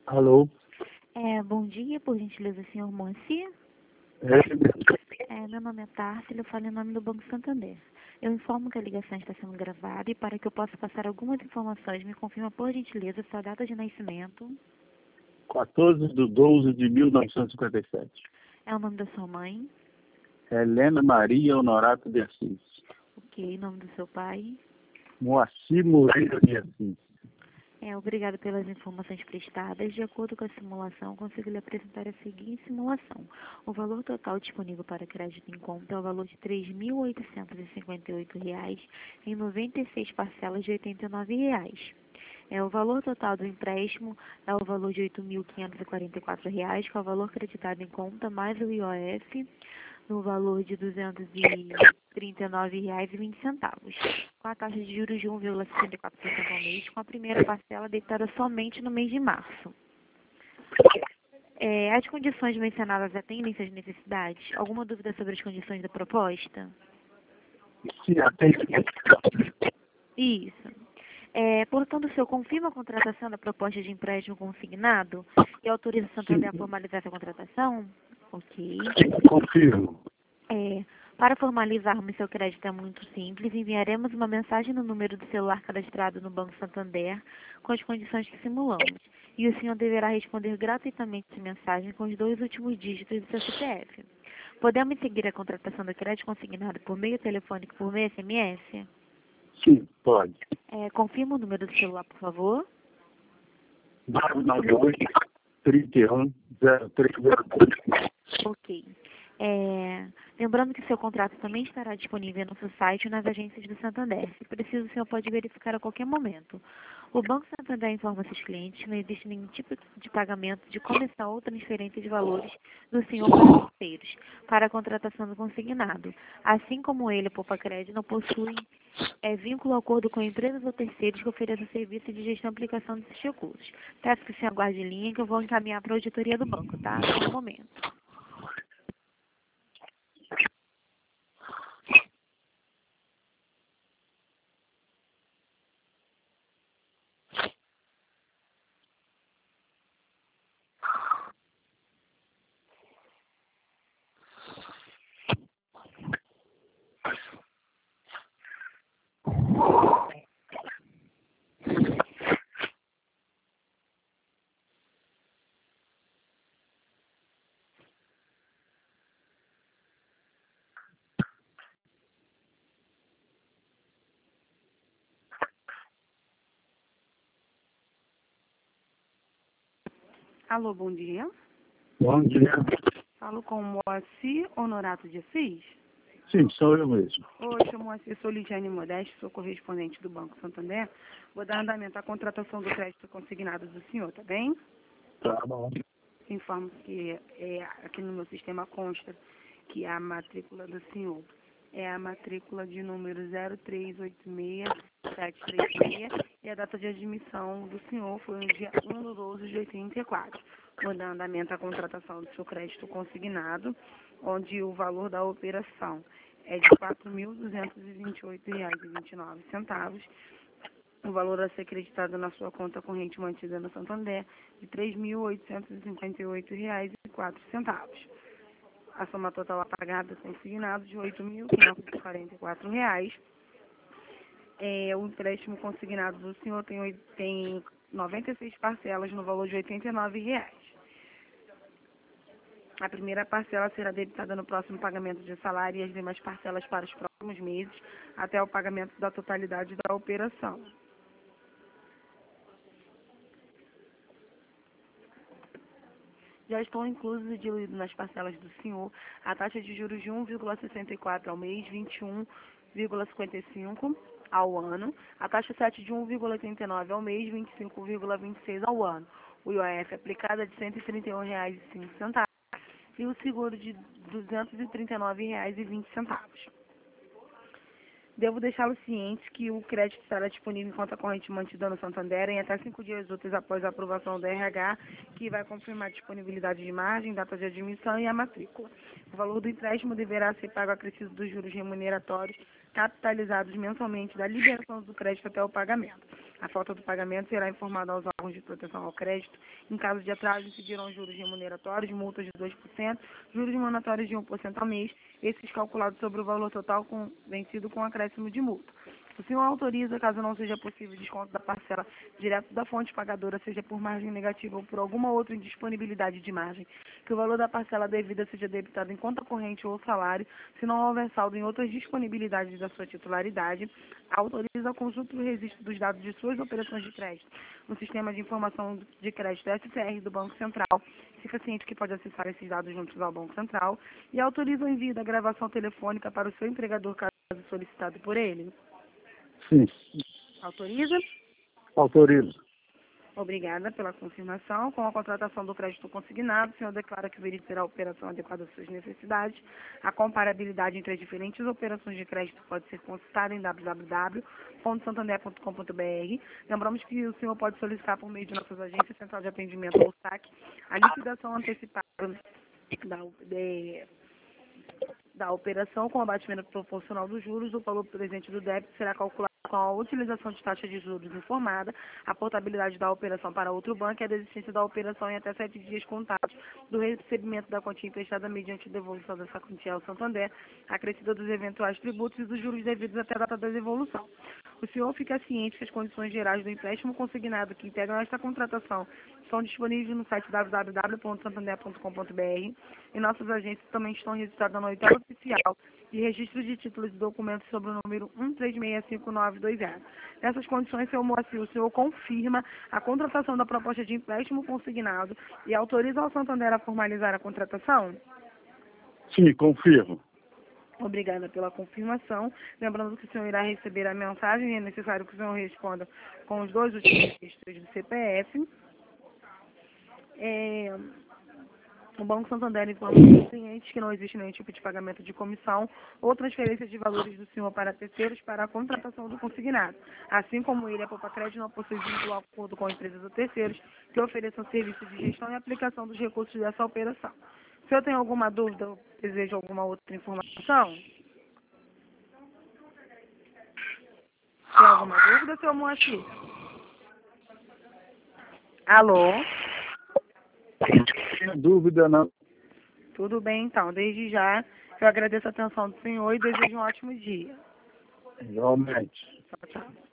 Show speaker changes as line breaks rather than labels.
Alô?
Bom dia, por gentileza, senhor Moacir. Meu nome é Tárcia, eu falo em nome do Banco Santander. Eu informo que a ligação está sendo gravada e para que eu possa passar algumas informações, me confirma, por gentileza, sua data de nascimento.
14/12/1957.
É o nome da sua mãe.
Helena Maria Honorato de Assis.
Ok, nome do seu pai.
Moacir Moreira de Assis.
Obrigado pelas informações prestadas. De acordo com a simulação, consigo lhe apresentar a seguinte simulação. O valor total disponível para crédito em conta é o valor de R$ 3.858 em 96 parcelas de R$ 89. O valor total do empréstimo é o valor de R$ 8.544, que é o valor creditado em conta, mais o IOF, no valor de R$ 239,20, com a taxa de juros de 1,64% ao mês, com a primeira parcela deitada somente no mês de março. As condições mencionadas atendem suas necessidades? Alguma dúvida sobre as condições da proposta?
Sim, atende.
Isso. Portanto, o senhor confirma a contratação da proposta de empréstimo consignado e autoriza o Santander a formalizar essa contratação? Ok.
Confirmo.
Para formalizarmos seu crédito é muito simples. Enviaremos uma mensagem no número do celular cadastrado no Banco Santander com as condições que simulamos. E o senhor deverá responder gratuitamente essa mensagem com os 2 últimos dígitos do seu CPF. Podemos seguir a contratação do crédito consignado por meio telefônico, por meio SMS?
Sim, pode.
Confirma o número do celular, por favor.
998-31-0302.
Ok. Lembrando que seu contrato também estará disponível no nosso site ou nas agências do Santander. Se preciso, o senhor pode verificar a qualquer momento. O Banco Santander informa seus clientes que não existe nenhum tipo de pagamento de comissão ou transferência de valores do senhor para terceiros, para a contratação do consignado. Assim como ele, Poupa Crédito, não possui vínculo ou acordo com empresas ou terceiros que ofereçam serviço de gestão e aplicação desses recursos. Peço que o senhor aguarde em linha que eu vou encaminhar para a auditoria do banco, tá? Só um momento.
Alô, bom dia.
Bom dia.
Falo com o Moacir Honorato de Assis.
Sim, sou eu mesmo.
Oi, sou Moacir, sou Lidiane Modeste, sou correspondente do Banco Santander. Vou dar andamento à contratação do crédito consignado do senhor, tá bem?
Tá bom.
Informo que aqui no meu sistema consta que a matrícula do senhor é a matrícula de número 0386736 e a data de admissão do senhor foi no dia 1/12/84. Vou dar andamento à contratação do seu crédito consignado, onde o valor da operação é de R$ 4.228,29. O valor a ser acreditado na sua conta corrente mantida no Santander de R$ 3.858,04. A soma total apagada consignado de R$ 8.544. O empréstimo consignado do senhor tem 96 parcelas no valor de R$ 89. A primeira parcela será debitada no próximo pagamento de salário e as demais parcelas para os próximos meses, até o pagamento da totalidade da operação. Já estão inclusos e diluídos nas parcelas do senhor a taxa de juros de 1,64 ao mês, 21,55 ao ano, a taxa 7 de 1,89 ao mês, 25,26 ao ano. O IOF aplicado é de R$ 131,05 e o seguro de R$ 239,20. Devo deixá-los cientes que o crédito estará disponível em conta corrente mantida no Santander em até 5 dias úteis após a aprovação do RH, que vai confirmar a disponibilidade de margem, data de admissão e a matrícula. O valor do empréstimo deverá ser pago acrescido dos juros remuneratórios capitalizados mensalmente da liberação do crédito até o pagamento. A falta do pagamento será informada aos órgãos de proteção ao crédito. Em caso de atraso, incidirão juros remuneratórios, multas de 2%, juros mandatórios de 1% ao mês, esses calculados sobre o valor total vencido com acréscimo de multa. O senhor autoriza, caso não seja possível desconto da parcela direto da fonte pagadora, seja por margem negativa ou por alguma outra indisponibilidade de margem, que o valor da parcela devida seja debitado em conta corrente ou salário, se não houver saldo em outras disponibilidades da sua titularidade, autoriza a consulta e o registro dos dados de suas operações de crédito no Sistema de Informação de Crédito SCR do Banco Central. Fica ciente que pode acessar esses dados juntos ao Banco Central e autoriza o envio da gravação telefônica para o seu empregador, caso solicitado por ele.
Sim.
Autoriza?
Autorizo.
Obrigada pela confirmação. Com a contratação do crédito consignado, o senhor declara que verificará a operação adequada às suas necessidades. A comparabilidade entre as diferentes operações de crédito pode ser consultada em www.santander.com.br. Lembramos que o senhor pode solicitar por meio de nossas agências, Central de Atendimento ou SAC, a liquidação antecipada da operação com abatimento proporcional dos juros. O valor presente do débito será calculado com a utilização de taxa de juros informada, a portabilidade da operação para outro banco e a desistência da operação em até 7 dias contados do recebimento da quantia emprestada mediante devolução dessa quantia ao Santander, acrescida dos eventuais tributos e dos juros devidos até a data da devolução. O senhor fica ciente que as condições gerais do empréstimo consignado que integram esta contratação estão disponíveis no site www.santander.com.br e nossas agências também estão registradas na oitava oficial de registro de títulos e documentos sobre o número 1365920. Nessas condições, senhor Moacir, o senhor confirma a contratação da proposta de empréstimo consignado e autoriza ao Santander a formalizar a contratação?
Sim, confirmo.
Obrigada pela confirmação. Lembrando que o senhor irá receber a mensagem e é necessário que o senhor responda com os 2 últimos dígitos do CPF. O Banco Santander informa aos clientes que não existe nenhum tipo de pagamento de comissão ou transferência de valores do senhor para terceiros para a contratação do consignado. Assim como ele, a Poupa Crédito não possui vínculo ao acordo com empresas ou terceiros que ofereçam serviço de gestão e aplicação dos recursos dessa operação. Se eu tenho alguma dúvida ou desejo alguma outra informação? Tem alguma dúvida, seu Moacir? Alô?
Não tenho dúvida, não.
Tudo bem, então. Desde já, eu agradeço a atenção do senhor e desejo um ótimo dia.
Realmente.
Tchau, tchau.